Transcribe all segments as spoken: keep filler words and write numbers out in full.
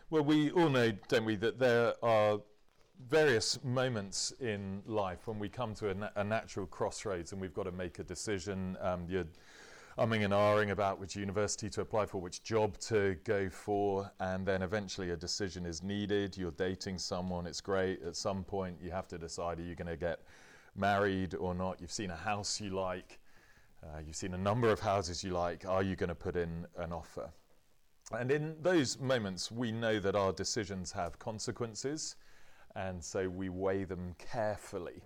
Well, we all know, don't we, that there are various moments in life when we come to a, na- a natural crossroads and we've got to make a decision. Um, you're umming and ahhing about which university to apply for, which job to go for, and then eventually a decision is needed. You're dating someone, it's great. At some point you have to decide, are you going to get married or not? You've seen a house you like, uh, you've seen a number of houses you like. Are you going to put in an offer? And in those moments, we know that our decisions have consequences, and so we weigh them carefully.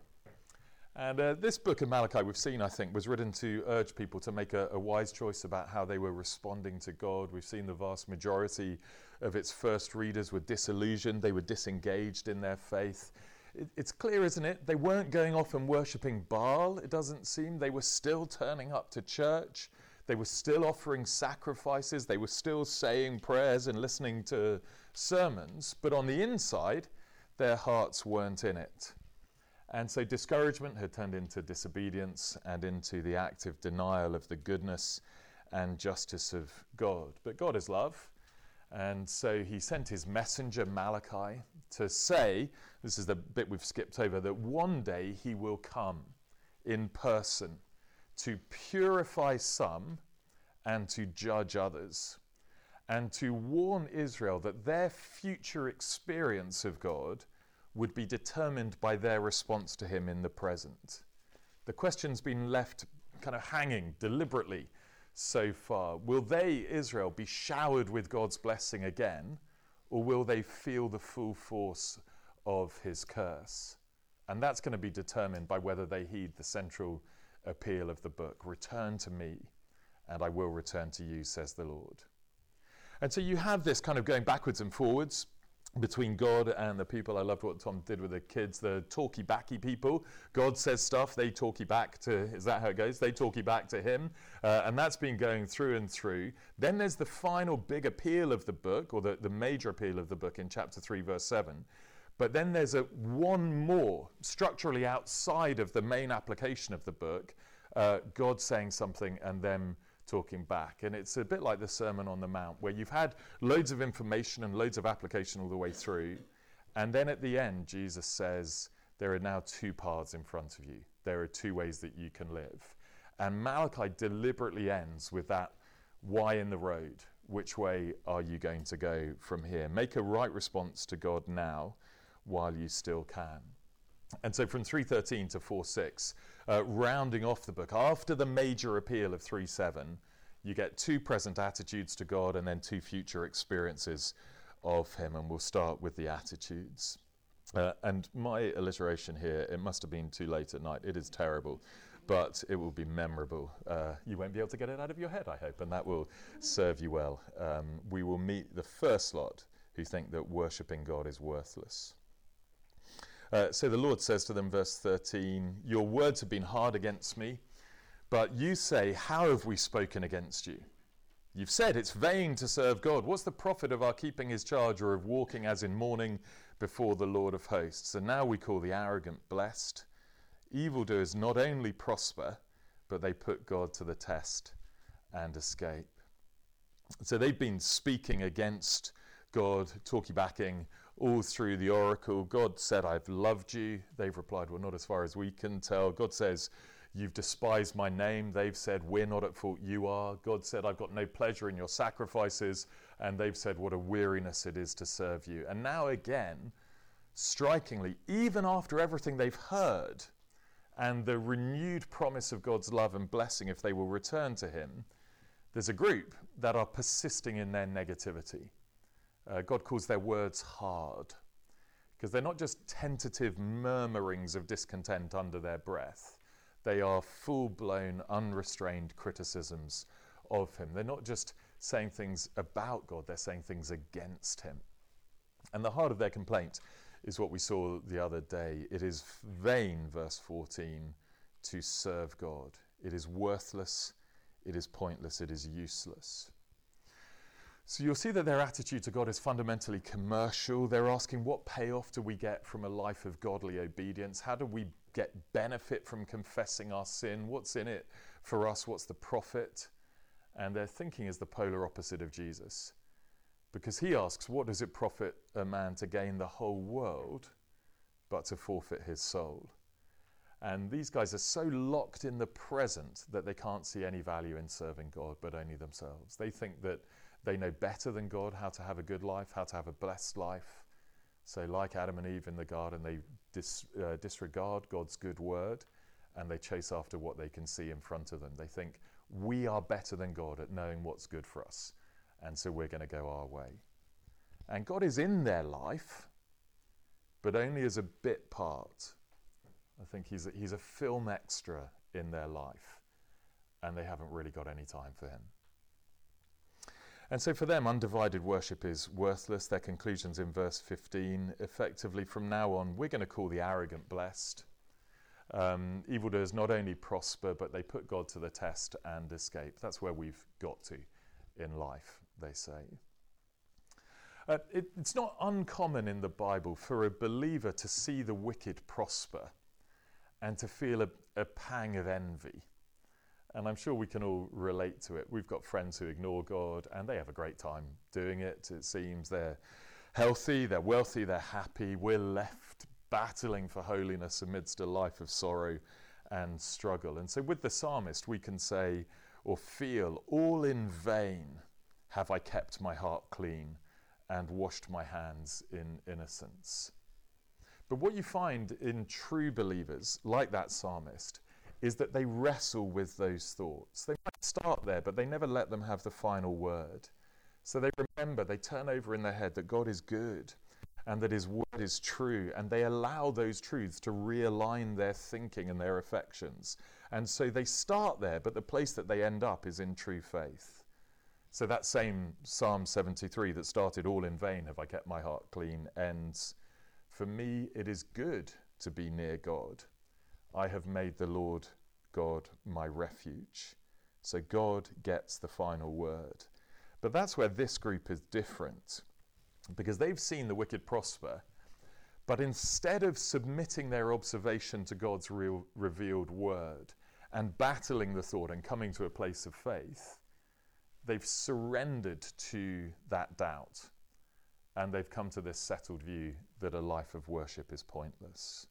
And uh, this book of Malachi, we've seen, I think, was written to urge people to make a, a wise choice about how they were responding to God. We've seen the vast majority of its first readers were disillusioned. They were disengaged in their faith. It, it's clear, isn't it? They weren't going off and worshipping Baal, it doesn't seem. They were still turning up to church. They were still offering sacrifices. They were still saying prayers and listening to sermons. But on the inside, their hearts weren't in it. And so discouragement had turned into disobedience and into the active denial of the goodness and justice of God. But God is love. And so he sent his messenger Malachi to say, this is the bit we've skipped over, that one day he will come in person to purify some and to judge others, and to warn Israel that their future experience of God would be determined by their response to him in the present. The question's been left kind of hanging deliberately so far. Will they, Israel, be showered with God's blessing again, or will they feel the full force of his curse? And that's going to be determined by whether they heed the central appeal of the book. Return to me, and I will return to you, says the Lord. And so you have this kind of going backwards and forwards between God and the people. I loved what Tom did with the kids, the talky-backy people. God says stuff, they talky back to, is that how it goes? They talky back to him. Uh, and that's been going through and through. Then there's the final big appeal of the book, or the, the major appeal of the book in chapter three, verse seven. But then there's a one more, structurally outside of the main application of the book, uh, God saying something and them talking back. And it's a bit like the Sermon on the Mount, where you've had loads of information and loads of application all the way through. And then at the end, Jesus says, there are now two paths in front of you. There are two ways that you can live. And Malachi deliberately ends with that why in the road. Which way are you going to go from here? Make a right response to God now, while you still can. And so from three thirteen to four six, uh, rounding off the book, after the major appeal of three seven, you get two present attitudes to God and then two future experiences of him. And we'll start with the attitudes. Uh, and my alliteration here, it must have been too late at night. It is terrible, but it will be memorable. Uh, you won't be able to get it out of your head, I hope, and that will serve you well. Um, we will meet the first lot who think that worshipping God is worthless. Uh, so the Lord says to them, verse thirteen, your words have been hard against me, but you say, how have we spoken against you? You've said it's vain to serve God. What's the profit of our keeping his charge, or of walking as in mourning before the Lord of hosts? And now we call the arrogant blessed. Evildoers not only prosper, but they put God to the test and escape. So they've been speaking against God, talky-backing all through the oracle. God said, I've loved you. They've replied, well, not as far as we can tell. God says, you've despised my name. They've said, we're not at fault, you are. God said, I've got no pleasure in your sacrifices. And they've said, what a weariness it is to serve you. And now again, strikingly, even after everything they've heard and the renewed promise of God's love and blessing if they will return to him, there's a group that are persisting in their negativity. Uh, God calls their words hard, because they're not just tentative murmurings of discontent under their breath. They are full-blown, unrestrained criticisms of him. They're not just saying things about God, they're saying things against him. And the heart of their complaint is what we saw the other day. It is vain, verse fourteen, to serve God. It is worthless, it is pointless, it is useless. So you'll see that their attitude to God is fundamentally commercial. They're asking, what payoff do we get from a life of godly obedience? How do we get benefit from confessing our sin? What's in it for us? What's the profit? And their thinking is the polar opposite of Jesus. Because he asks, what does it profit a man to gain the whole world but to forfeit his soul? And these guys are so locked in the present that they can't see any value in serving God, but only themselves. They think that they know better than God how to have a good life, how to have a blessed life. So like Adam and Eve in the garden, they dis, uh, disregard God's good word and they chase after what they can see in front of them. They think we are better than God at knowing what's good for us, and so we're going to go our way. And God is in their life, but only as a bit part. I think he's a, he's a film extra in their life, and they haven't really got any time for him. And so for them, undivided worship is worthless. Their conclusions in verse fifteen, effectively from now on, we're going to call the arrogant blessed. Um, evildoers not only prosper, but they put God to the test and escape. That's where we've got to in life, they say. Uh, it, it's not uncommon in the Bible for a believer to see the wicked prosper and to feel a, a pang of envy. And I'm sure we can all relate to it. We've got friends who ignore God and they have a great time doing it. It seems they're healthy, they're wealthy, they're happy. We're left battling for holiness amidst a life of sorrow and struggle. And so with the psalmist, we can say or feel, all in vain have I kept my heart clean and washed my hands in innocence. But what you find in true believers, like that psalmist, is that they wrestle with those thoughts. They might start there, but they never let them have the final word. So they remember, they turn over in their head that God is good and that his word is true, and they allow those truths to realign their thinking and their affections. And so they start there, but the place that they end up is in true faith. So that same Psalm seventy-three that started all in vain have I kept my heart clean ends, for me it is good to be near God. I have made the Lord God my refuge. So God gets the final word. But that's where this group is different, because they've seen the wicked prosper, but instead of submitting their observation to God's real revealed word and battling the thought and coming to a place of faith, they've surrendered to that doubt, and they've come to this settled view that a life of worship is pointless.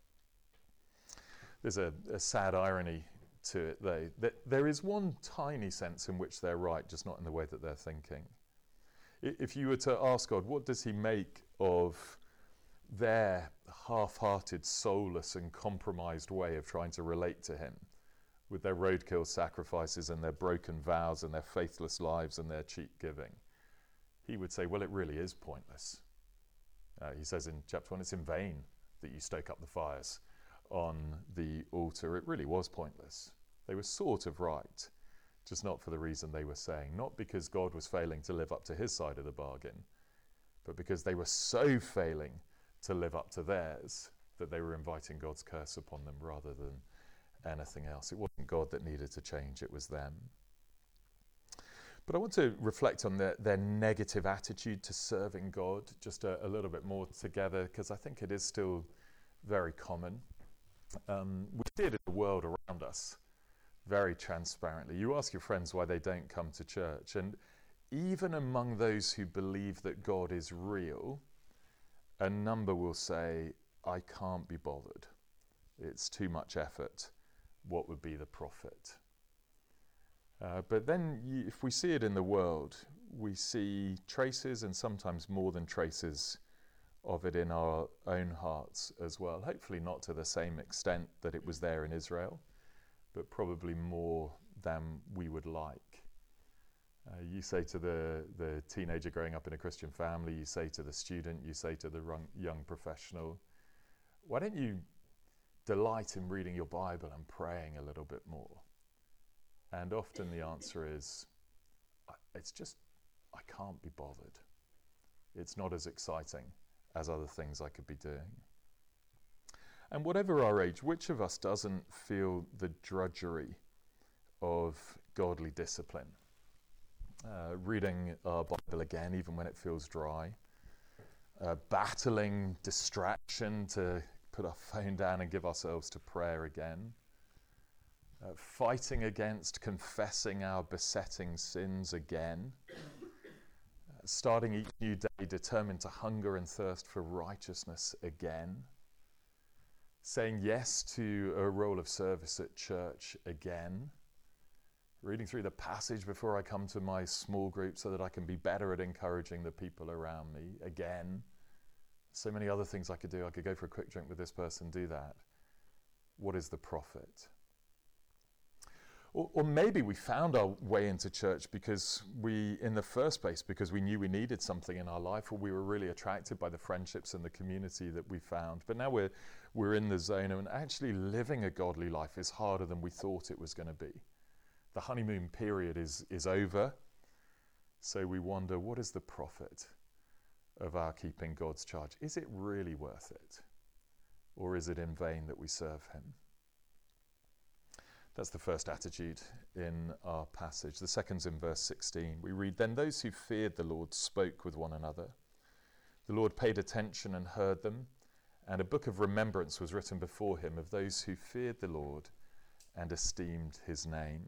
There's a, a sad irony to it, though, that there is one tiny sense in which they're right, just not in the way that they're thinking. If you were to ask God, what does he make of their half-hearted, soulless and compromised way of trying to relate to him, with their roadkill sacrifices and their broken vows and their faithless lives and their cheap giving? He would say, well, it really is pointless. Uh, he says in chapter one, it's in vain that you stoke up the fires on the altar. It really was pointless. They were sort of right, just not for the reason they were saying, not because God was failing to live up to his side of the bargain, but because they were so failing to live up to theirs that they were inviting God's curse upon them rather than anything else. It wasn't God that needed to change, it was them. But I want to reflect on their, their negative attitude to serving God just a, a little bit more together, because I think it is still very common. Um, we see it in the world around us very transparently. You ask your friends why they don't come to church, and even among those who believe that God is real, a number will say, I can't be bothered. It's too much effort. What would be the profit? Uh, but then you, if we see it in the world, we see traces, and sometimes more than traces, of it in our own hearts as well. Hopefully not to the same extent that it was there in Israel, but probably more than we would like. Uh, you say to the, the teenager growing up in a Christian family, you say to the student, you say to the rung, young professional, why don't you delight in reading your Bible and praying a little bit more? And often the answer is, it's just, I can't be bothered. It's not as exciting as other things I could be doing. And whatever our age, which of us doesn't feel the drudgery of godly discipline? Uh, reading our Bible again, even when it feels dry. Uh, battling distraction to put our phone down and give ourselves to prayer again. Uh, fighting against confessing our besetting sins again. Uh, starting each new day determined to hunger and thirst for righteousness again, saying yes to a role of service at church again, reading through the passage before I come to my small group so that I can be better at encouraging the people around me again. So many other things I could do. I could go for a quick drink with this person, do that. What is the profit? Or, or maybe we found our way into church because we, in the first place, because we knew we needed something in our life, or we were really attracted by the friendships and the community that we found. But now we're we're in the zone, and actually living a godly life is harder than we thought it was going to be. The honeymoon period is is over, so we wonder, what is the profit of our keeping God's charge? Is it really worth it, or is it in vain that we serve him? That's the first attitude in our passage. The second's in verse sixteen. We read, "Then those who feared the Lord spoke with one another. The Lord paid attention and heard them, and a book of remembrance was written before him of those who feared the Lord and esteemed his name."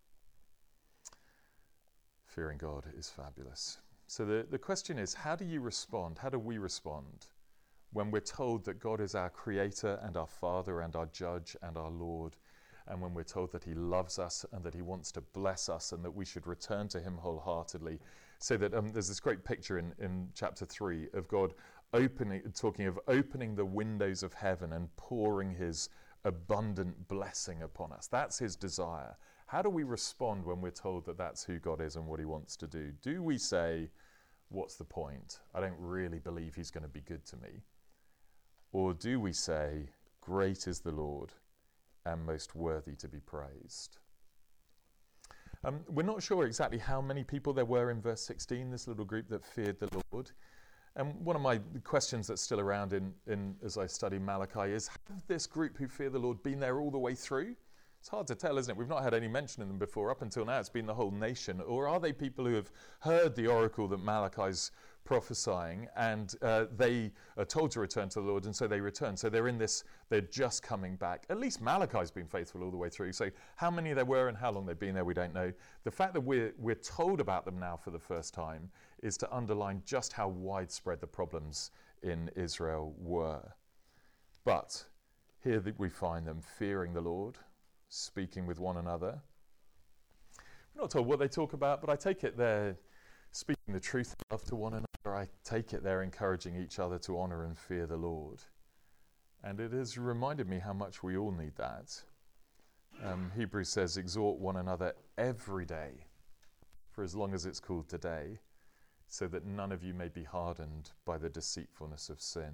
Fearing God is fabulous. So the, the question is, how do you respond? How do we respond when we're told that God is our creator and our father and our judge and our Lord, and when we're told that he loves us and that he wants to bless us and that we should return to him wholeheartedly? So that um, there's this great picture in, in chapter three of God opening, talking of opening the windows of heaven and pouring his abundant blessing upon us. That's his desire. How do we respond when we're told that that's who God is and what he wants to do? Do we say, what's the point? I don't really believe he's going to be good to me. Or do we say, great is the Lord and most worthy to be praised? Um, we're not sure exactly how many people there were in verse sixteen, this little group that feared the Lord. And one of my questions that's still around in, in as I study Malachi is, have this group who fear the Lord been there all the way through? It's hard to tell, isn't it? We've not had any mention of them before. Up until now, it's been the whole nation. Or are they people who have heard the oracle that Malachi's prophesying, and uh, they are told to return to the Lord, and so they return. So they're in this, they're just coming back. At least Malachi's been faithful all the way through. So how many there were and how long they've been there, we don't know. The fact that we're, we're told about them now for the first time is to underline just how widespread the problems in Israel were. But here we find them fearing the Lord, speaking with one another. We're not told what they talk about, but I take it they're speaking the truth of love to one another. I take it they're encouraging each other to honour and fear the Lord. And it has reminded me how much we all need that. Um, Hebrews says, exhort one another every day, for as long as it's called today, so that none of you may be hardened by the deceitfulness of sin.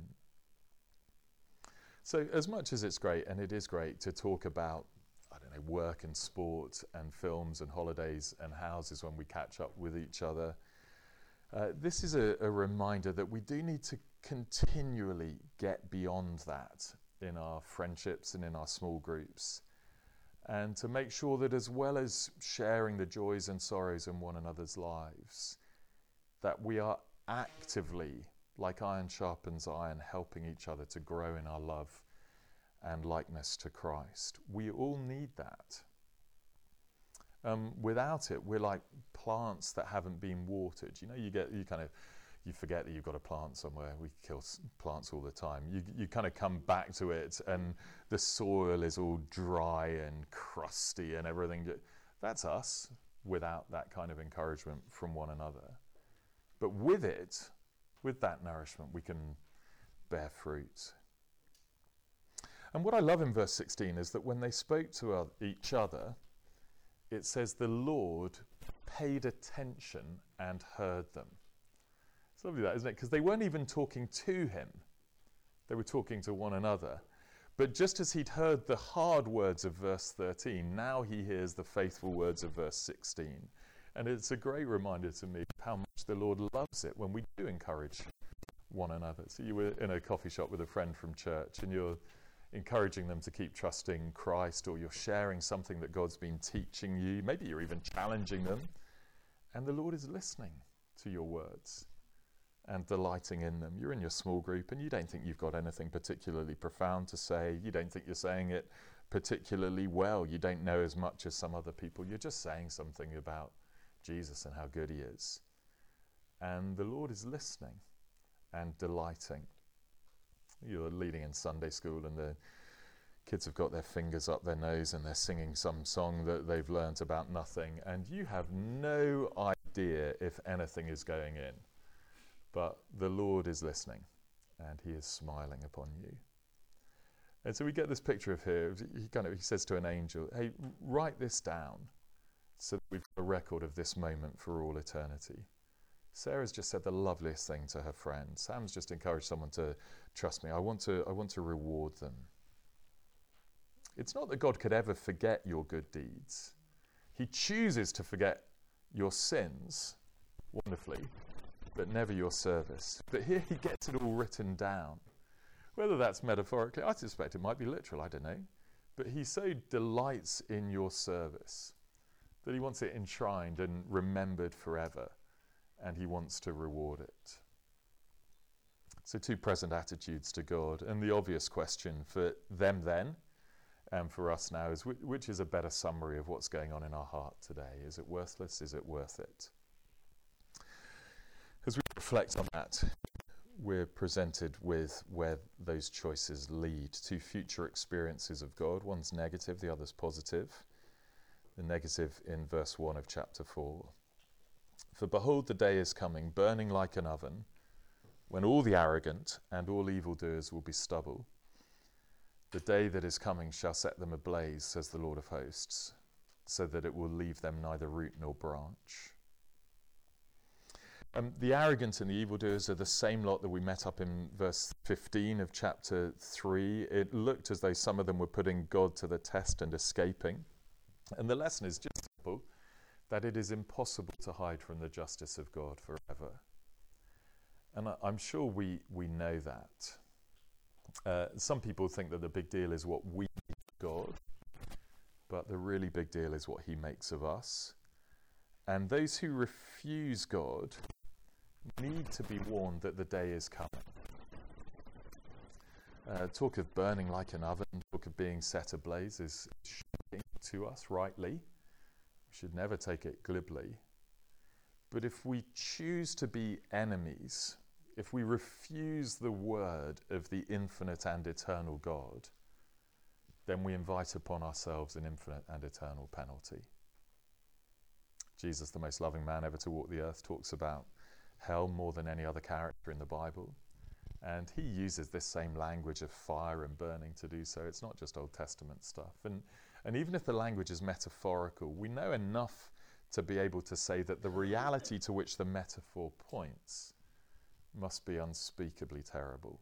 So as much as it's great, and it is great to talk about, I don't know, work and sport and films and holidays and houses when we catch up with each other, uh, this is a, a reminder that we do need to continually get beyond that in our friendships and in our small groups, and to make sure that as well as sharing the joys and sorrows in one another's lives, that we are actively, like iron sharpens iron, helping each other to grow in our love and likeness to Christ. We all need that. Um, without it, we're like plants that haven't been watered. You know, you get, you kind of, you forget that you've got a plant somewhere. We kill s- plants all the time. You, you kind of come back to it and the soil is all dry and crusty and everything. That's us without that kind of encouragement from one another. But with it, with that nourishment, we can bear fruit. And what I love in verse sixteen is that when they spoke to uh, each other, it says the Lord paid attention and heard them. It's lovely that, isn't it? Because they weren't even talking to him. They were talking to one another. But just as he'd heard the hard words of verse thirteen, now he hears the faithful words of verse sixteen. And it's a great reminder to me of how much the Lord loves it when we do encourage one another. So you were in a coffee shop with a friend from church and you're encouraging them to keep trusting Christ, or you're sharing something that God's been teaching you. Maybe you're even challenging them. And the Lord is listening to your words and delighting in them. You're in your small group and you don't think you've got anything particularly profound to say. You don't think you're saying it particularly well. You don't know as much as some other people. You're just saying something about Jesus and how good he is. and the Lord is listening and delighting. You're leading in Sunday school and the kids have got their fingers up their nose and they're singing some song that they've learnt about nothing, and you have no idea if anything is going in. But the Lord is listening and he is smiling upon you. And so we get this picture of here. He kind of he says to an angel, hey, write this down so that we've got a record of this moment for all eternity. Sarah's just said the loveliest thing to her friend. Sam's just encouraged someone to trust me. I want to, I want to reward them. It's not that God could ever forget your good deeds. He chooses to forget your sins, wonderfully, but never your service. But here he gets it all written down. Whether that's metaphorically, I suspect it might be literal, I don't know. But he so delights in your service that he wants it enshrined and remembered forever, and he wants to reward it. So two present attitudes to God, and the obvious question for them then and for us now is which, which is a better summary of what's going on in our heart today? Is it worthless? Is it worth it? As we reflect on that, we're presented with where those choices lead to future experiences of God. One's negative, the other's positive. The negative in verse one of chapter four. For behold, the day is coming, burning like an oven, when all the arrogant and all evildoers will be stubble. The day that is coming shall set them ablaze, says the Lord of hosts, so that it will leave them neither root nor branch. Um, the arrogant and the evildoers are the same lot that we met up in verse fifteen of chapter three. It looked as though some of them were putting God to the test and escaping. And the lesson is just simple, that it is impossible to hide from the justice of God forever. And I, I'm sure we, we know that. Uh, some people think that the big deal is what we make of God, but the really big deal is what he makes of us. And those who refuse God need to be warned that the day is coming. Uh, talk of burning like an oven, talk of being set ablaze is shocking to us, rightly. We should never take it glibly. But if we choose to be enemies, if we refuse the word of the infinite and eternal God, then we invite upon ourselves an infinite and eternal penalty. Jesus, the most loving man ever to walk the earth, talks about hell more than any other character in the Bible. And he uses this same language of fire and burning to do so. It's not just Old Testament stuff. And, and even if the language is metaphorical, we know enough to be able to say that the reality to which the metaphor points must be unspeakably terrible.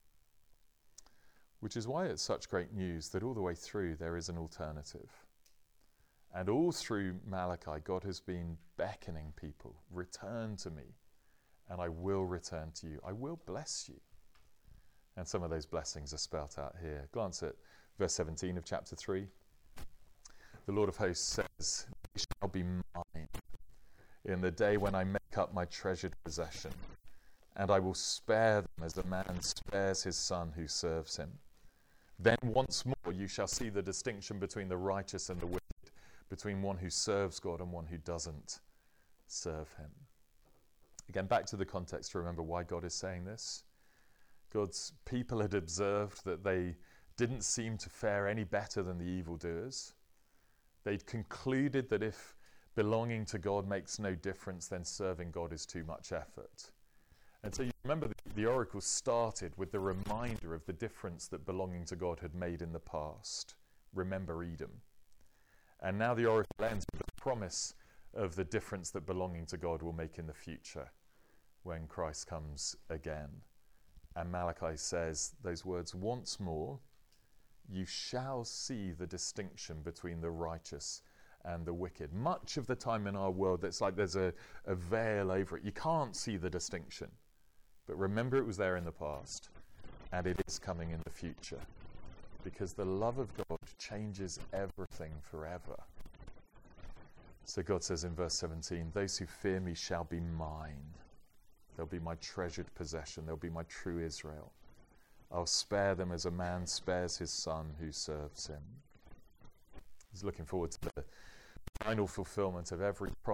Which is why it's such great news that all the way through there is an alternative. And all through Malachi, God has been beckoning people, return to me, and I will return to you. I will bless you. And some of those blessings are spelt out here. Glance at verse seventeen of chapter three. The Lord of hosts says, they shall be mine in the day when I make up my treasured possession, and I will spare them as a man spares his son who serves him. Then once more you shall see the distinction between the righteous and the wicked, between one who serves God and one who doesn't serve him. Again, back to the context to remember why God is saying this. God's people had observed that they didn't seem to fare any better than the evildoers. They'd concluded that if belonging to God makes no difference, then serving God is too much effort. And so you remember the, the oracle started with the reminder of the difference that belonging to God had made in the past. Remember Edom. And now the oracle ends with the promise of the difference that belonging to God will make in the future when Christ comes again. And Malachi says those words, once more, you shall see the distinction between the righteous and the wicked. Much of the time in our world, it's like there's a, a veil over it. You can't see the distinction. But remember, it was there in the past, and it is coming in the future. Because the love of God changes everything forever. So God says in verse seventeen, those who fear me shall be mine. They'll be my treasured possession. They'll be my true Israel. I'll spare them as a man spares his son who serves him. He's looking forward to the final fulfillment of every promise of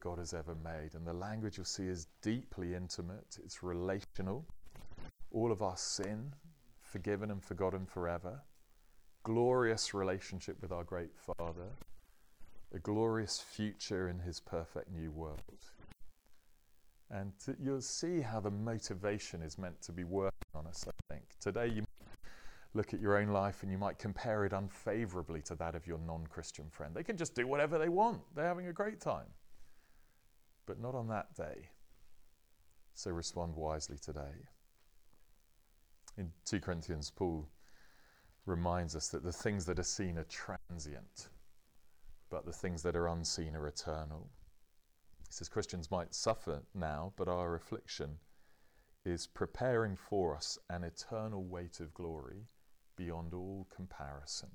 God has ever made. And the language you'll see is deeply intimate. It's relational. All of our sin, forgiven and forgotten forever. Glorious relationship with our great Father. A glorious future in his perfect new world. And to, you'll see how the motivation is meant to be working on us, I think. Today you look at your own life and you might compare it unfavorably to that of your non-Christian friend. They can just do whatever they want. They're having a great time. But not on that day. So respond wisely today. In Second Corinthians, Paul reminds us that the things that are seen are transient, but the things that are unseen are eternal. He says Christians might suffer now, but our affliction is preparing for us an eternal weight of glory beyond all comparison.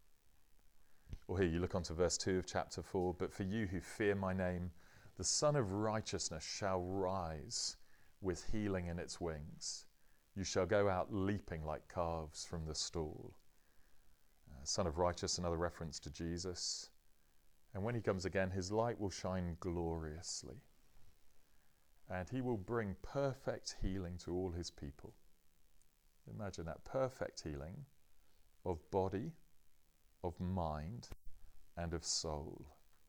Or here you look onto verse two of chapter four, but for you who fear my name, the Son of Righteousness shall rise with healing in its wings. You shall go out leaping like calves from the stall. Uh, Son of Righteous, another reference to Jesus. And when he comes again, his light will shine gloriously. And he will bring perfect healing to all his people. Imagine that, perfect healing of body, of mind, and of soul.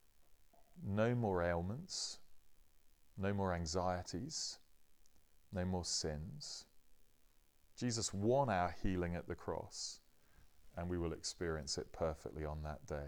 No more ailments, no more anxieties, no more sins. Jesus won our healing at the cross, and we will experience it perfectly on that day.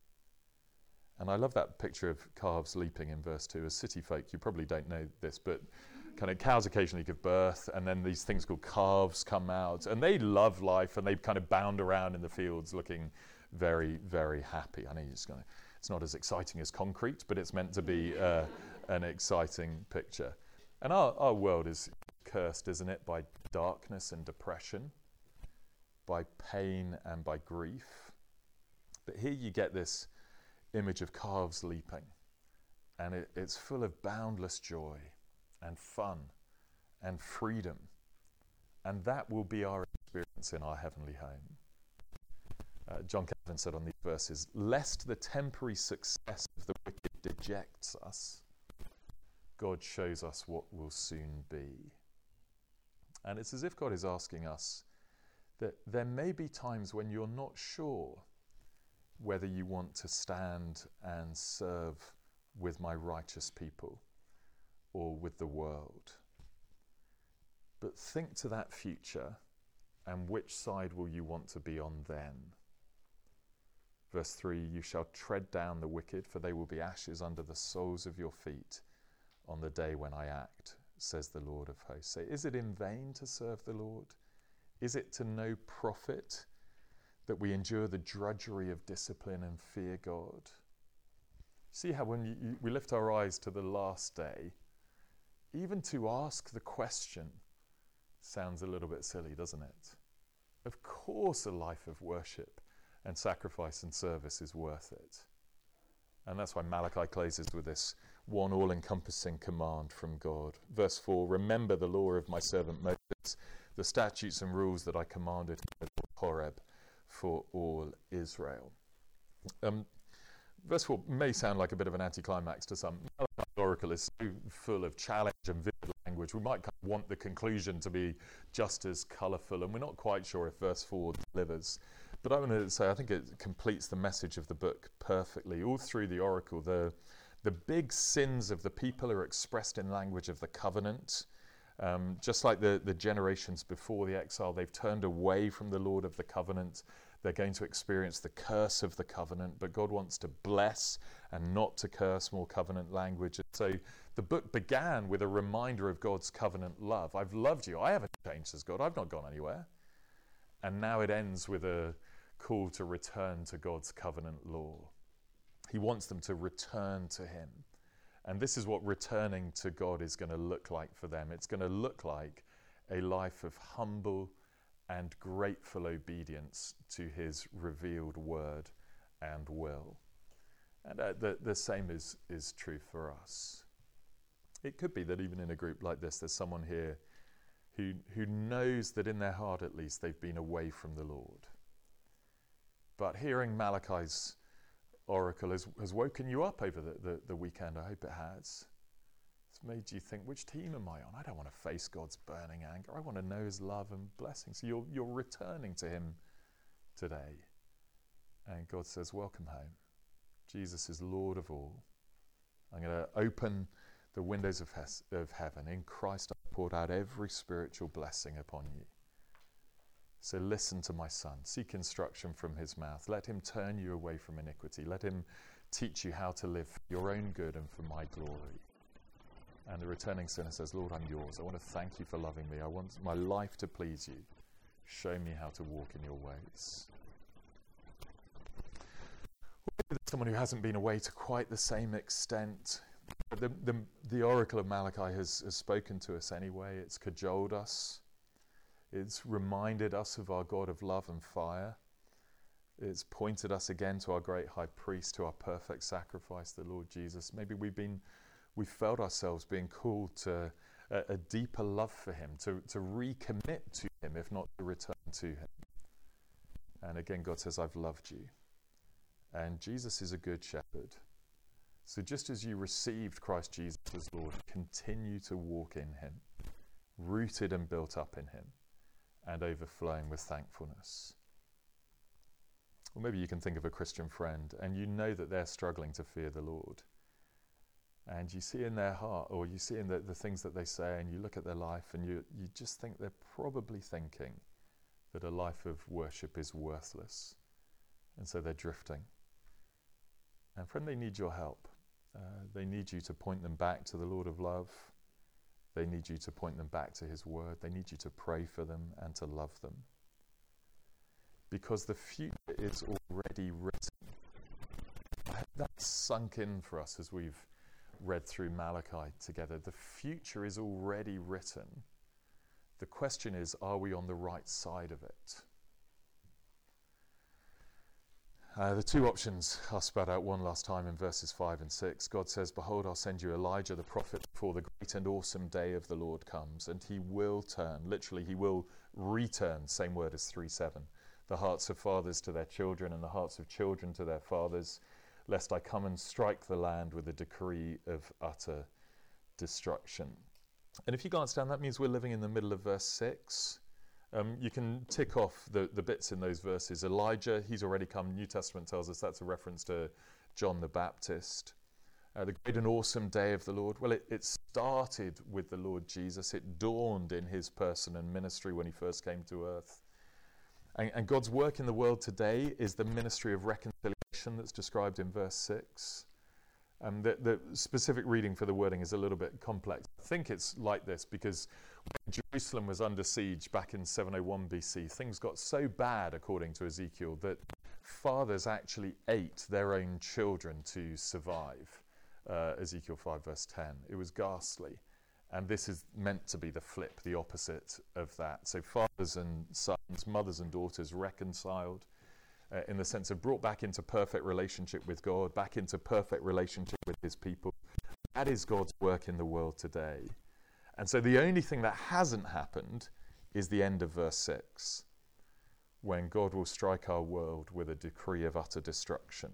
And I love that picture of calves leaping in verse two. As city folk, you probably don't know this, but kind of cows occasionally give birth, and then these things called calves come out, and they love life, and they kind of bound around in the fields looking very, very happy. I know you're just going to, it's not as exciting as concrete, but it's meant to be uh, an exciting picture. And our, our world is cursed, isn't it, by darkness and depression, by pain and by grief. But here you get this image of calves leaping, and it, it's full of boundless joy and fun and freedom, and that will be our experience in our heavenly home. Uh, John Calvin said on these verses, lest the temporary success of the wicked dejects us, God shows us what will soon be. And it's as if God is asking us that there may be times when you're not sure whether you want to stand and serve with my righteous people or with the world. But think to that future, and which side will you want to be on then? Verse three, you shall tread down the wicked, for they will be ashes under the soles of your feet on the day when I act, says the Lord of hosts. So is it in vain to serve the Lord? Is it to no profit that we endure the drudgery of discipline and fear God? See how when you, you, we lift our eyes to the last day, even to ask the question sounds a little bit silly, doesn't it? Of course a life of worship and sacrifice and service is worth it. And that's why Malachi closes with this one all-encompassing command from God. Verse four, remember the law of my servant Moses, the statutes and rules that I commanded him at Horeb for all Israel. Um, verse four may sound like a bit of an anticlimax to some. Malachi's oracle is so full of challenge and vivid language. We might kind of want the conclusion to be just as colourful, and we're not quite sure if verse four delivers. But I want to say I think it completes the message of the book perfectly. All through the oracle, the, the big sins of the people are expressed in language of the covenant. Um, just like the, the generations before the exile, they've turned away from the Lord of the covenant. They're going to experience the curse of the covenant, but God wants to bless and not to curse, more covenant language. And so the book began with a reminder of God's covenant love. I've loved you. I haven't changed, says God. I've not gone anywhere. And now it ends with a call to return to God's covenant law. He wants them to return to him. And this is what returning to God is going to look like for them. It's going to look like a life of humble and grateful obedience to his revealed word and will. And uh, the, the same is, is true for us. It could be that even in a group like this, there's someone here who, who knows that in their heart at least they've been away from the Lord. But hearing Malachi's oracle has, has woken you up over the, the, the weekend. I hope it has. It's made you think, which team am I on? I don't want to face God's burning anger. I want to know his love and blessing. So you're, you're returning to him today. And God says, welcome home. Jesus is Lord of all. I'm going to open the windows of, he- of heaven. In Christ I've poured out every spiritual blessing upon you. So listen to my son. Seek instruction from his mouth. Let him turn you away from iniquity. Let him teach you how to live for your own good and for my glory. And the returning sinner says, Lord, I'm yours. I want to thank you for loving me. I want my life to please you. Show me how to walk in your ways. Someone who hasn't been away to quite the same extent. The, the, the oracle of Malachi has, has spoken to us anyway. It's cajoled us. It's reminded us of our God of love and fire. It's pointed us again to our great high priest, to our perfect sacrifice, the Lord Jesus. Maybe we've been, we felt ourselves being called to a, a deeper love for him, to, to recommit to him, if not to return to him. And again, God says, I've loved you. And Jesus is a good shepherd. So just as you received Christ Jesus as Lord, continue to walk in him, rooted and built up in him, and overflowing with thankfulness. Or maybe you can think of a Christian friend and you know that they're struggling to fear the Lord. And you see in their heart, or you see in the, the things that they say, and you look at their life and you, you just think they're probably thinking that a life of worship is worthless. And so they're drifting. And friend, they need your help. Uh, they need you to point them back to the Lord of love. They need you to point them back to his word. They need you to pray for them and to love them. Because the future is already written. I hope that's sunk in for us as we've read through Malachi together. The future is already written. The question is, are we on the right side of it? Uh, the two options are spelled out one last time in verses five and six. God says, behold, I'll send you Elijah the prophet before the great and awesome day of the Lord comes, and he will turn, literally he will return, same word as three seven, the hearts of fathers to their children and the hearts of children to their fathers, lest I come and strike the land with a decree of utter destruction. And if you glance down, that means we're living in the middle of verse six. Um, you can tick off the, the bits in those verses. Elijah, he's already come. New Testament tells us that's a reference to John the Baptist. Uh, the great and awesome day of the Lord. Well, it, it started with the Lord Jesus. It dawned in his person and ministry when he first came to earth. And, and God's work in the world today is the ministry of reconciliation that's described in verse six. Um, the, the specific reading for the wording is a little bit complex. I think it's like this because when Jerusalem was under siege back in seven oh one B C, things got so bad, according to Ezekiel, that fathers actually ate their own children to survive. Uh, Ezekiel five verse ten. It was ghastly. And this is meant to be the flip, the opposite of that. So fathers and sons, mothers and daughters reconciled uh, in the sense of brought back into perfect relationship with God, back into perfect relationship with his people. That is God's work in the world today. And so the only thing that hasn't happened is the end of verse six, when God will strike our world with a decree of utter destruction.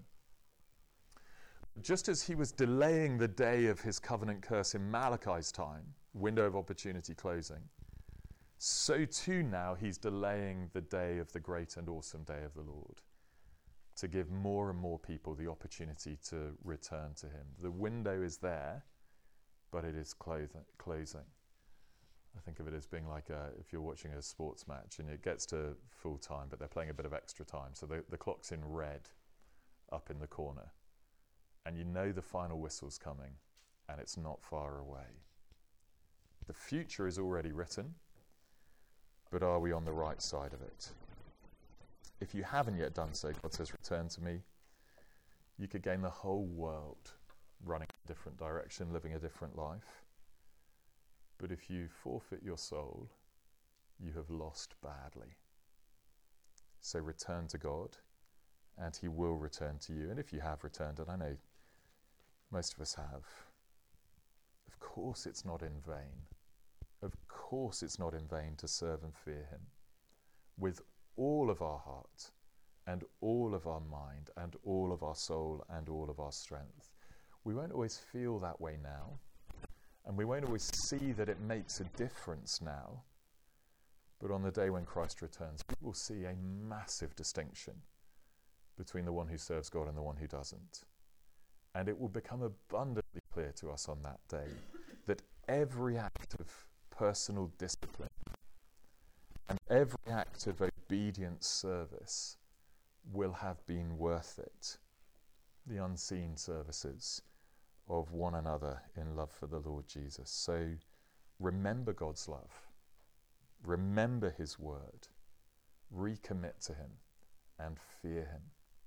Just as he was delaying the day of his covenant curse in Malachi's time, window of opportunity closing, so too now he's delaying the day of the great and awesome day of the Lord, to give more and more people the opportunity to return to him. The window is there, but it is closing. I think of it as being like a, if you're watching a sports match and it gets to full time, but they're playing a bit of extra time. So the, the clock's in red up in the corner. And you know the final whistle's coming, and it's not far away. The future is already written, but are we on the right side of it? If you haven't yet done so, God says, return to me. You could gain the whole world running a different direction, living a different life. But if you forfeit your soul, you have lost badly. So return to God, and he will return to you. And if you have returned, and I know most of us have, of course it's not in vain. Of course it's not in vain to serve and fear him with all of our heart and all of our mind and all of our soul and all of our strength. We won't always feel that way now, and we won't always see that it makes a difference now, but on the day when Christ returns, we will see a massive distinction between the one who serves God and the one who doesn't. And it will become abundantly clear to us on that day that every act of personal discipline and every act of obedient service will have been worth it. The unseen services of one another in love for the Lord Jesus. So remember God's love. Remember his word. Recommit to him and fear him.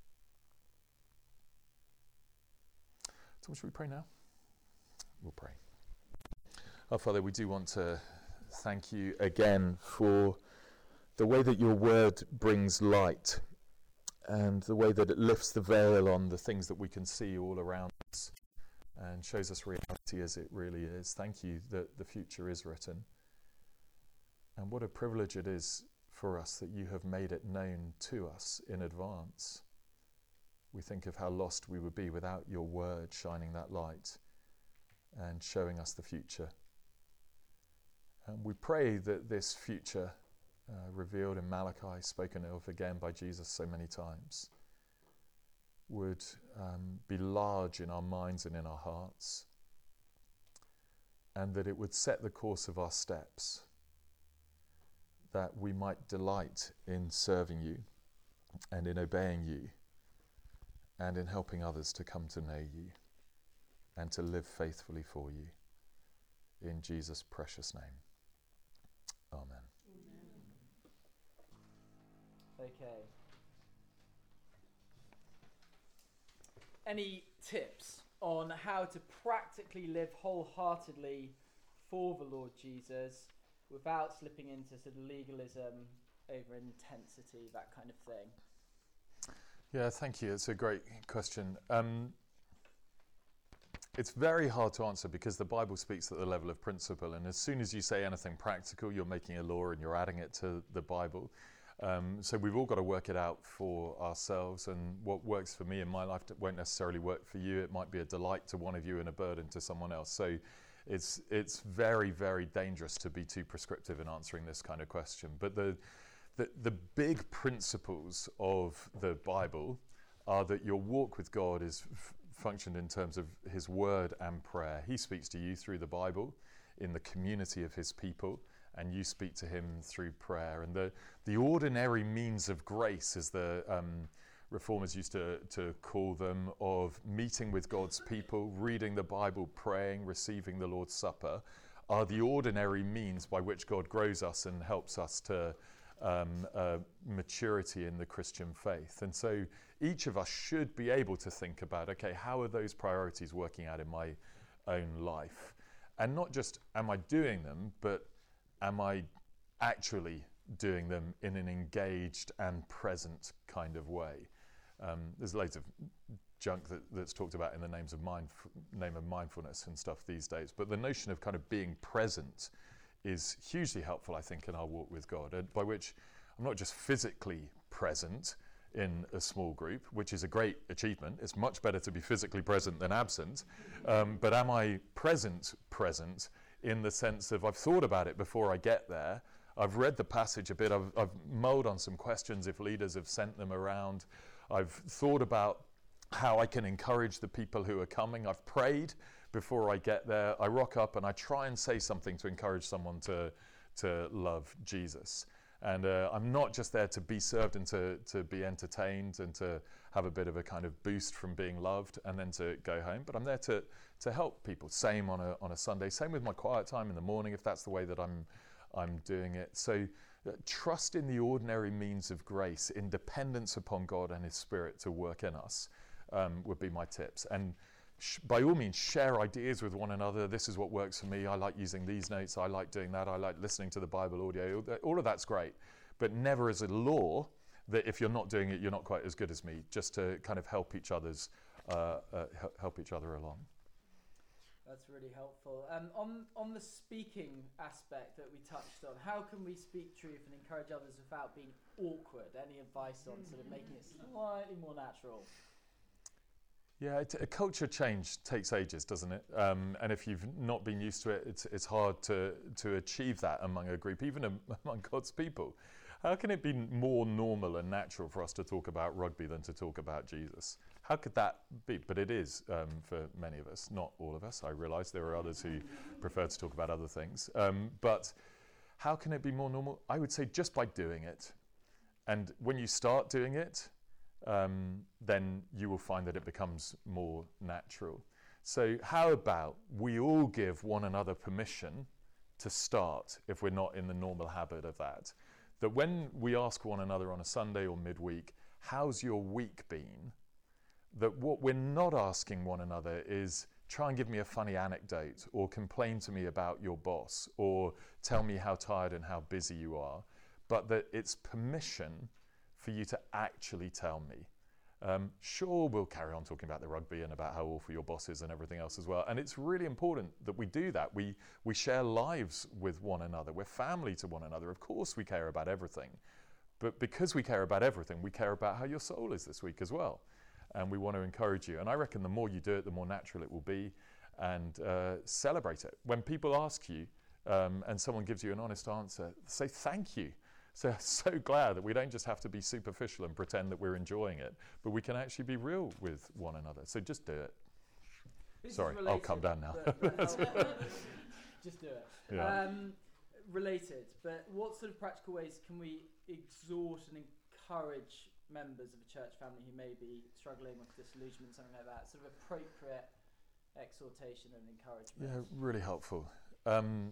So shall we pray now? We'll pray. Our Father, we do want to thank you again for the way that your word brings light and the way that it lifts the veil on the things that we can see all around us and shows us reality as it really is. Thank you that the future is written. And what a privilege it is for us that you have made it known to us in advance. We think of how lost we would be without your word shining that light and showing us the future. And we pray that this future, uh, revealed in Malachi, spoken of again by Jesus so many times, would um, be large in our minds and in our hearts, and that it would set the course of our steps, that we might delight in serving you and in obeying you and in helping others to come to know you and to live faithfully for you. In Jesus' precious name. Amen. Amen. Okay. Any tips on how to practically live wholeheartedly for the Lord Jesus without slipping into sort of legalism, over intensity, that kind of thing? Yeah, thank you. It's a great question. Um, it's very hard to answer because the Bible speaks at the level of principle, and as soon as you say anything practical, you're making a law and you're adding it to the Bible. Um, so we've all got to work it out for ourselves, and what works for me in my life won't necessarily work for you. It might be a delight to one of you and a burden to someone else. So it's it's very, very dangerous to be too prescriptive in answering this kind of question. But the The, the big principles of the Bible are that your walk with God is f- functioned in terms of his word and prayer. He speaks to you through the Bible in the community of his people, and you speak to him through prayer. And the, the ordinary means of grace, as the um, reformers used to, to call them, of meeting with God's people, reading the Bible, praying, receiving the Lord's Supper, are the ordinary means by which God grows us and helps us to Um, uh, maturity in the Christian faith. And so each of us should be able to think about, okay, how are those priorities working out in my own life? And not just am I doing them, but am I actually doing them in an engaged and present kind of way? Um, there's loads of junk that, that's talked about in the names of mind, name of mindfulness and stuff these days, but the notion of kind of being present is hugely helpful, I think, in our walk with God, uh, by which I'm not just physically present in a small group, which is a great achievement. It's much better to be physically present than absent. Um, but am I present, present in the sense of I've thought about it before I get there. I've read the passage a bit. I've, I've mulled on some questions if leaders have sent them around. I've thought about how I can encourage the people who are coming. I've prayed before I get there. I rock up and I try and say something to encourage someone to to love Jesus. And uh, I'm not just there to be served and to, to be entertained and to have a bit of a kind of boost from being loved and then to go home, but I'm there to to help people. Same on a on a Sunday. Same with my quiet time in the morning, if that's the way that I'm I'm doing it. So uh, trust in the ordinary means of grace, in dependence upon God and his Spirit to work in us, um, would be my tips. And by all means, share ideas with one another. This is what works for me. I like using these notes. I like doing that. I like listening to the Bible audio. All of that's great. But never as a law that if you're not doing it, you're not quite as good as me, just to kind of help each other's, uh, uh, help each other along. That's really helpful. Um, on on the speaking aspect that we touched on, how can we speak truth and encourage others without being awkward? Any advice on sort of making it slightly more natural? Yeah, it, a culture change takes ages, doesn't it? Um, and if you've not been used to it, it's it's hard to to achieve that among a group, even am, among God's people. How can it be more normal and natural for us to talk about rugby than to talk about Jesus? How could that be? But it is um, for many of us, not all of us. I realise there are others who prefer to talk about other things. Um, but how can it be more normal? I would say just by doing it. And when you start doing it, um, then you will find that it becomes more natural. So how about we all give one another permission to start if we're not in the normal habit of that? That when we ask one another on a Sunday or midweek, how's your week been? That what we're not asking one another is try and give me a funny anecdote or complain to me about your boss or tell me how tired and how busy you are, but that it's permission for you to actually tell me. Um, sure, we'll carry on talking about the rugby and about how awful your boss is and everything else as well. And it's really important that we do that. We, we share lives with one another. We're family to one another. Of course we care about everything. But because we care about everything, we care about how your soul is this week as well. And we want to encourage you. And I reckon the more you do it, the more natural it will be. And uh, celebrate it. When people ask you um, and someone gives you an honest answer, say thank you. So so glad that we don't just have to be superficial and pretend that we're enjoying it, but we can actually be real with one another. So just do it. This Sorry, I'll calm down now. But, but just do it. Yeah. Um, related, but what sort of practical ways can we exhort and encourage members of a church family who may be struggling with disillusionment, something like that? Sort of appropriate exhortation and encouragement. Yeah, really helpful. Um,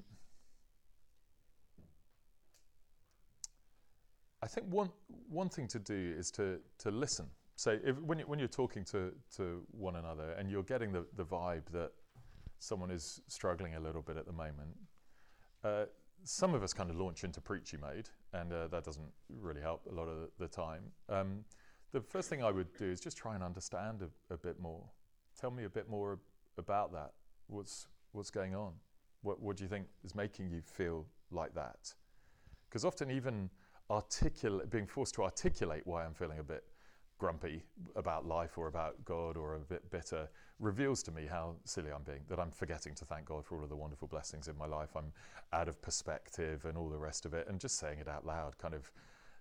I think one one thing to do is to to listen. So if, when you, when you're talking to to one another and you're getting the, the vibe that someone is struggling a little bit at the moment, uh, some of us kind of launch into preachy mode, and uh, that doesn't really help a lot of the, the time. Um, the first thing I would do is just try and understand a, a bit more. Tell me a bit more about that. What's what's going on? What what do you think is making you feel like that? Because often even articulate, being forced to articulate why I'm feeling a bit grumpy about life or about God or a bit bitter reveals to me how silly I'm being, that I'm forgetting to thank God for all of the wonderful blessings in my life. I'm out of perspective and all the rest of it, and just saying it out loud kind of,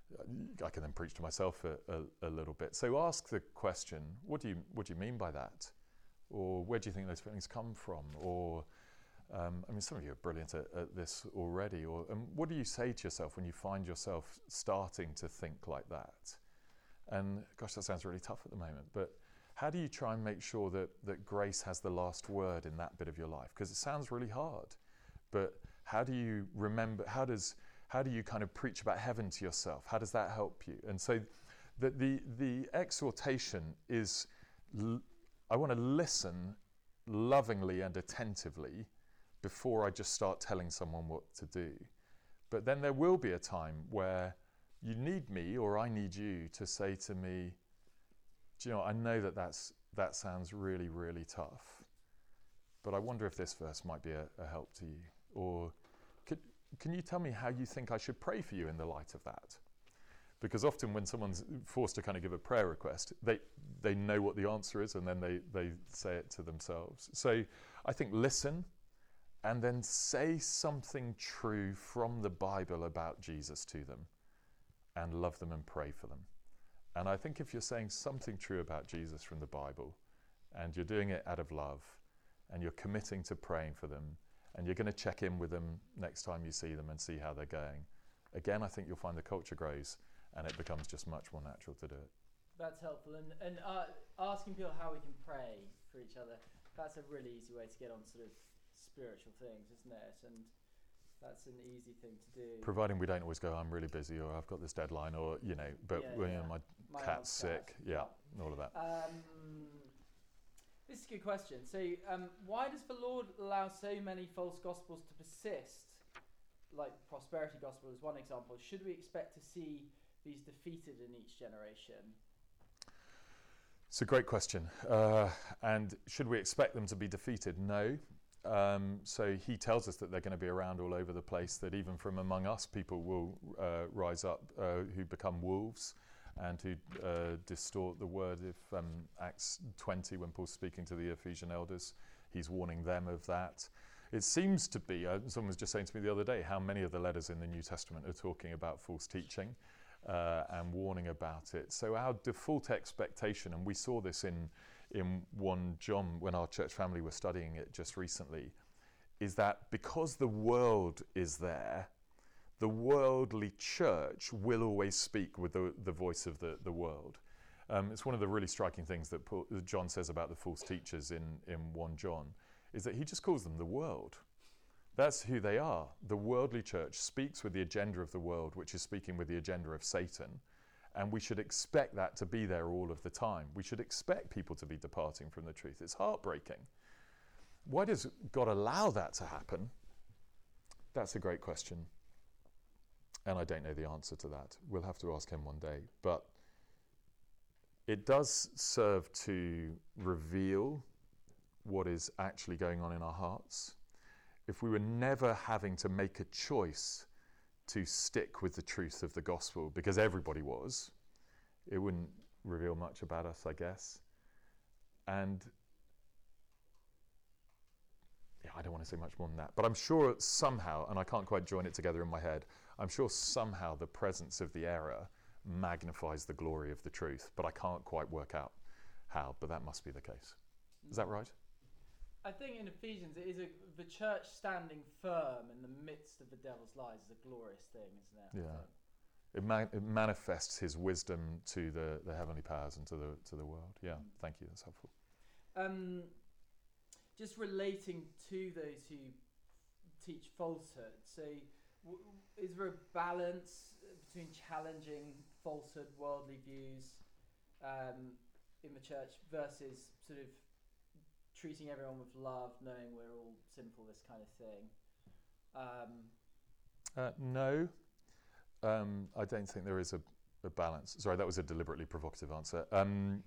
I can then preach to myself a, a, a little bit. So ask the question, what do you what do you mean by that? Or where do you think those feelings come from? Or Um, I mean, some of you are brilliant at, at this already. Or um, what do you say to yourself when you find yourself starting to think like that? And gosh, that sounds really tough at the moment. But how do you try and make sure that, that grace has the last word in that bit of your life? Because it sounds really hard. But how do you remember, how does how do you kind of preach about heaven to yourself? How does that help you? And so the, the, the exhortation is, l- I want to listen lovingly and attentively before I just start telling someone what to do. But then there will be a time where you need me or I need you to say to me, do you know, I know that that's, that sounds really, really tough, but I wonder if this verse might be a, a help to you. Or could, can you tell me how you think I should pray for you in the light of that? Because often when someone's forced to kind of give a prayer request, they they know what the answer is and then they, they say it to themselves. So I think listen, and then say something true from the Bible about Jesus to them, and love them and pray for them. And I think if you're saying something true about Jesus from the Bible, and you're doing it out of love, and you're committing to praying for them, and you're going to check in with them next time you see them and see how they're going, again, I think you'll find the culture grows, and it becomes just much more natural to do it. That's helpful. And, and uh, asking people how we can pray for each other, that's a really easy way to get on sort of spiritual things, isn't it? And that's an easy thing to do. Providing we don't always go, I'm really busy, or I've got this deadline, or, you know, but yeah, well, yeah. You know, my, my cat's sick, cat. yeah, yeah, all of that. Um, this is a good question. So um, why does the Lord allow so many false gospels to persist? Like the prosperity gospel is one example. Should we expect to see these defeated in each generation? It's a great question. Uh, and should we expect them to be defeated? No. Um, so he tells us that they're going to be around all over the place, that even from among us people will uh, rise up uh, who become wolves and who uh, distort the word. If um, Acts twenty, when Paul's speaking to the Ephesian elders, he's warning them of that. It seems to be, uh, someone was just saying to me the other day, how many of the letters in the New Testament are talking about false teaching uh, and warning about it. So our default expectation, and we saw this in in First John when our church family were studying it just recently, is that because the world is there, the worldly church will always speak with the, the voice of the, the world. Um, it's one of the really striking things that Paul, John says about the false teachers in, in First John, is that he just calls them the world. That's who they are. The worldly church speaks with the agenda of the world, which is speaking with the agenda of Satan. And we should expect that to be there all of the time. We should expect people to be departing from the truth. It's heartbreaking. Why does God allow that to happen? That's a great question. And I don't know the answer to that. We'll have to ask him one day. But it does serve to reveal what is actually going on in our hearts. If we were never having to make a choice to stick with the truth of the gospel, because everybody was, it wouldn't reveal much about us, I guess. And yeah, I don't want to say much more than that, but I'm sure somehow, and I can't quite join it together in my head, I'm sure somehow the presence of the error magnifies the glory of the truth, but I can't quite work out how, but that must be the case. Is that right? I think in Ephesians, it is a, the church standing firm in the midst of the devil's lies is a glorious thing, isn't it? Yeah, it, man- it manifests his wisdom to the, the heavenly powers and to the to the world. Yeah, mm. Thank you. That's helpful. Um, just relating to those who teach falsehood. So, w- is there a balance between challenging falsehood, worldly views um, in the church versus sort of treating everyone with love, knowing we're all sinful, this kind of thing? Um, uh, no, um, I don't think there is a, a balance. Sorry, that was a deliberately provocative answer. Um,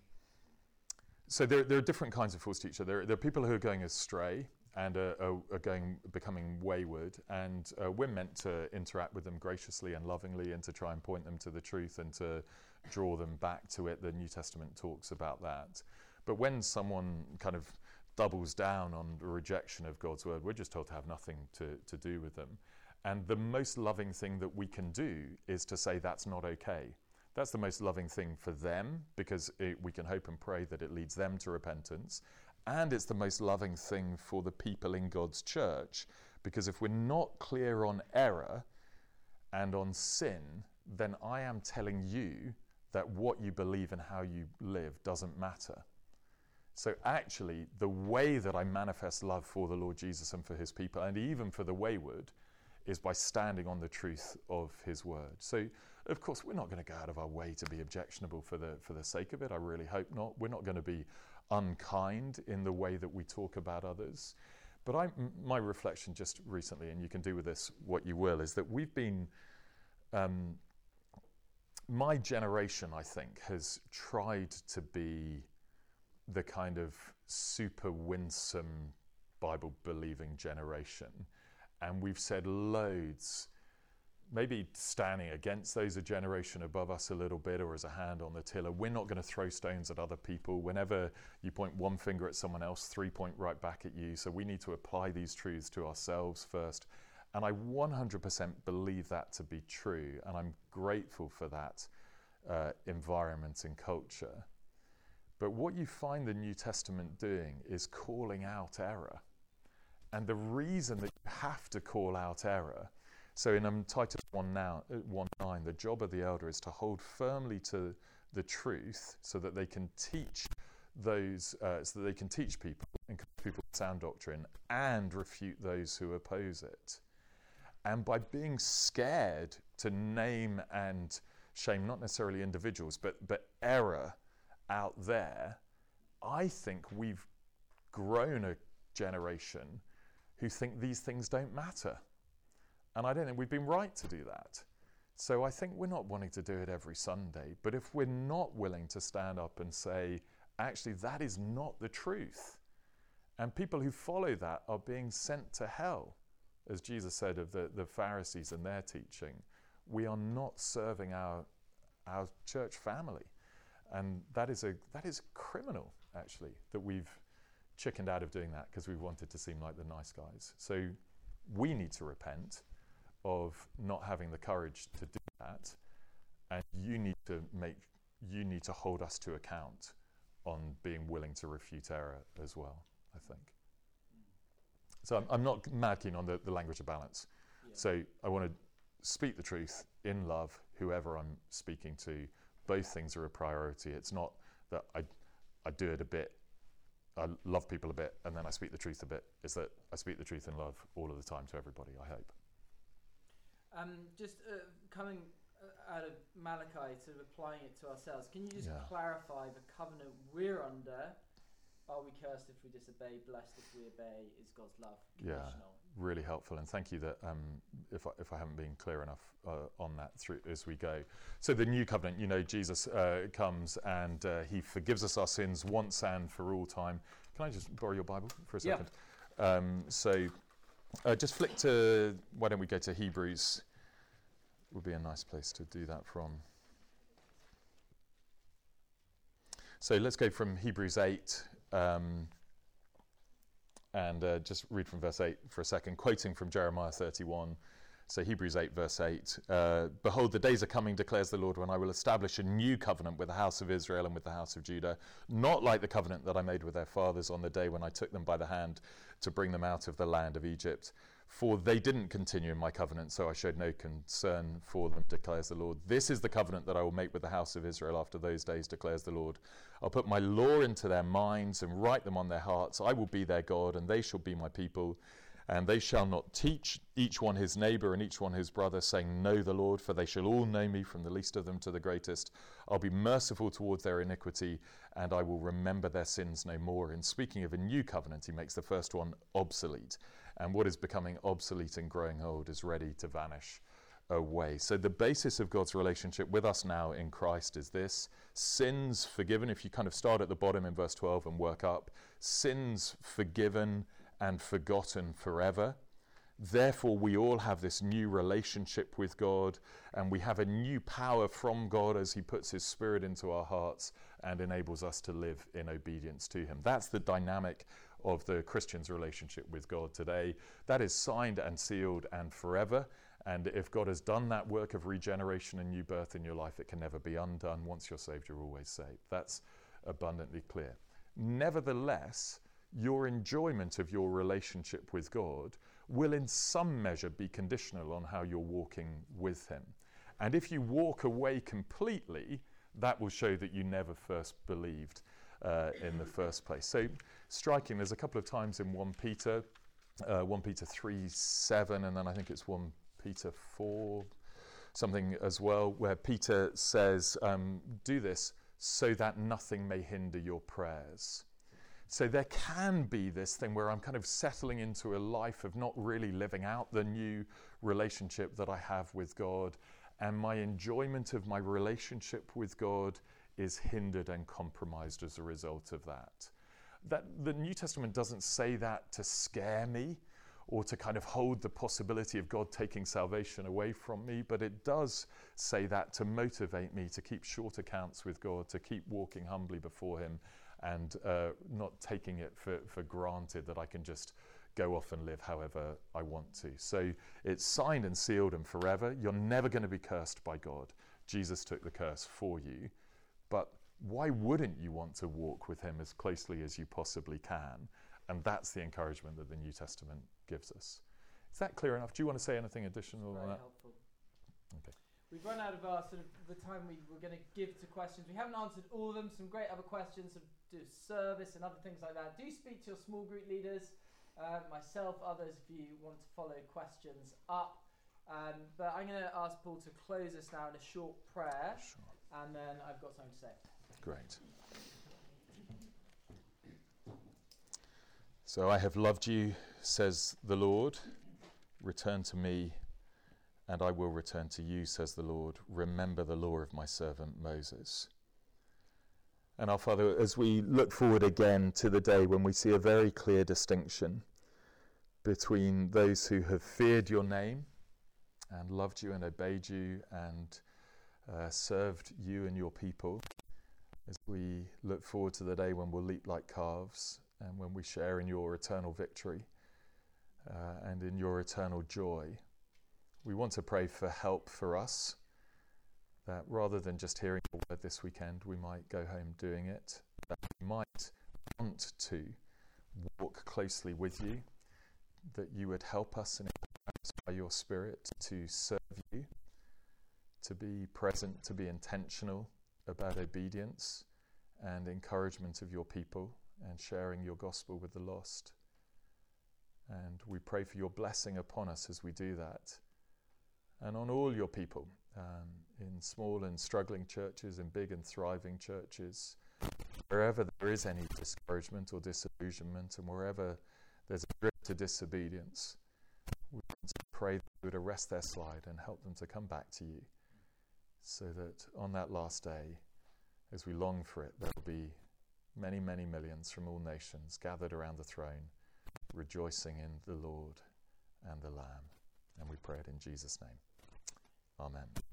so there, there are different kinds of false teachers. There, there are people who are going astray and are, are, are going, becoming wayward, and uh, we're meant to interact with them graciously and lovingly and to try and point them to the truth and to draw them back to it. The New Testament talks about that. But when someone kind of doubles down on the rejection of God's word, we're just told to have nothing to, to do with them. And the most loving thing that we can do is to say that's not okay. That's the most loving thing for them, because it, we can hope and pray that it leads them to repentance. And it's the most loving thing for the people in God's church, because if we're not clear on error and on sin, then I am telling you that what you believe and how you live doesn't matter. So actually, the way that I manifest love for the Lord Jesus and for his people, and even for the wayward, is by standing on the truth of his word. So, of course, we're not going to go out of our way to be objectionable for the for the sake of it. I really hope not. We're not going to be unkind in the way that we talk about others. But I, my reflection just recently, and you can do with this what you will, is that we've been... Um, my generation, I think, has tried to be the kind of super winsome Bible-believing generation. And we've said loads, maybe standing against those a generation above us a little bit or as a hand on the tiller. We're not going to throw stones at other people. Whenever you point one finger at someone else, three point right back at you. So we need to apply these truths to ourselves first. And I one hundred percent believe that to be true. And I'm grateful for that uh, environment and culture. But what you find the New Testament doing is calling out error. And the reason that you have to call out error, so in um, Titus one nine, the job of the elder is to hold firmly to the truth so that they can teach those, uh, so that they can teach people, encourage people with sound doctrine, and refute those who oppose it. And by being scared to name and shame not necessarily individuals, but but error out there, I think we've grown a generation who think these things don't matter. And I don't think we've been right to do that. So I think we're not wanting to do it every Sunday, but if we're not willing to stand up and say, actually, that is not the truth, And people who follow that are being sent to hell, as Jesus said of the, the Pharisees and their teaching. We are not serving our our church family. And that is a that is criminal, actually, that we've chickened out of doing that because we wanted to seem like the nice guys. So we need to repent of not having the courage to do that, and you need to make you need to hold us to account on being willing to refute error as well, I think. So I'm, I'm not mad keen on the, the language of balance. Yeah. So I want to speak the truth in love, whoever I'm speaking to. Both things are a priority. It's not that I I do it a bit, I love people a bit, and then I speak the truth a bit. It's that I speak the truth in love all of the time to everybody, I hope. Um, just uh, coming uh, out of Malachi to applying it to ourselves, can you just yeah. clarify the covenant we're under? Are we cursed if we disobey, blessed if we obey? Is God's love conditional? Yeah, really helpful, and thank you that um, if, I, if I haven't been clear enough uh, on that through as we go. So the new covenant, you know, Jesus uh, comes and uh, he forgives us our sins once and for all time. Can I just borrow your Bible for a second? Yeah. Um, so uh, just flick to, why don't we go to Hebrews? Would be a nice place to do that from. So let's go from Hebrews eight. Um, and uh, just read from verse eight for a second, quoting from Jeremiah thirty-one. So Hebrews eight, verse eight. Uh, Behold, the days are coming, declares the Lord, when I will establish a new covenant with the house of Israel and with the house of Judah, not like the covenant that I made with their fathers on the day when I took them by the hand to bring them out of the land of Egypt. For they didn't continue in my covenant, so I showed no concern for them, declares the Lord. This is the covenant that I will make with the house of Israel after those days, declares the Lord. I'll put my law into their minds and write them on their hearts. I will be their God, and they shall be my people. And they shall not teach each one his neighbour and each one his brother, saying, Know the Lord, for they shall all know me, from the least of them to the greatest. I'll be merciful towards their iniquity, and I will remember their sins no more. And speaking of a new covenant, he makes the first one obsolete. And what is becoming obsolete and growing old is ready to vanish away. So the basis of God's relationship with us now in Christ is this: sins forgiven. If you kind of start at the bottom in verse twelve and work up, sins forgiven and forgotten forever. Therefore, we all have this new relationship with God, and we have a new power from God as he puts his Spirit into our hearts and enables us to live in obedience to him. That's the dynamic of the Christian's relationship with God today. That is signed and sealed and forever. And if God has done that work of regeneration and new birth in your life, it can never be undone. Once you're saved, you're always saved. That's abundantly clear. Nevertheless, your enjoyment of your relationship with God will in some measure be conditional on how you're walking with him. And if you walk away completely, that will show that you never first believed uh, in the first place. So striking, there's a couple of times in First Peter, uh, First Peter three seven, and then I think it's First Peter four, something as well, where Peter says, um, do this so that nothing may hinder your prayers. So there can be this thing where I'm kind of settling into a life of not really living out the new relationship that I have with God, and my enjoyment of my relationship with God is hindered and compromised as a result of that. That the New Testament doesn't say that to scare me or to kind of hold the possibility of God taking salvation away from me, but it does say that to motivate me to keep short accounts with God, to keep walking humbly before him, and uh, not taking it for, for granted that I can just go off and live however I want to. So it's signed and sealed and forever. You're never going to be cursed by God. Jesus took the curse for you. But why wouldn't you want to walk with him as closely as you possibly can? And that's the encouragement that the New Testament gives us. Is that clear enough? Do you want to say anything additional on that? Very helpful. Okay. We've run out of our sort of the time we were going to give to questions. We haven't answered all of them. Some great other questions of do service and other things like that. Do speak to your small group leaders, uh, myself, others, if you want to follow questions up. Um, but I'm going to ask Paul to close us now in a short prayer, Sure. and then I've got something to say. Great. So I have loved you, says the Lord. Return to me, and I will return to you, says the Lord. Remember the law of my servant Moses. And our Father, as we look forward again to the day when we see a very clear distinction between those who have feared your name and loved you and obeyed you and uh, served you and your people, as we look forward to the day when we'll leap like calves and when we share in your eternal victory uh, and in your eternal joy, we want to pray for help for us, that rather than just hearing your word this weekend, we might go home doing it, that we might want to walk closely with you, that you would help us and empower us by your Spirit to serve you, to be present, to be intentional about obedience and encouragement of your people and sharing your gospel with the lost. And we pray for your blessing upon us as we do that, and on all your people, um, in small and struggling churches, in big and thriving churches, wherever there is any discouragement or disillusionment, and wherever there's a grip to disobedience, we want to pray that you would arrest their slide and help them to come back to you, so that on that last day, as we long for it, there will be many, many millions from all nations gathered around the throne, rejoicing in the Lord and the Lamb. And we pray it in Jesus' name. Amen.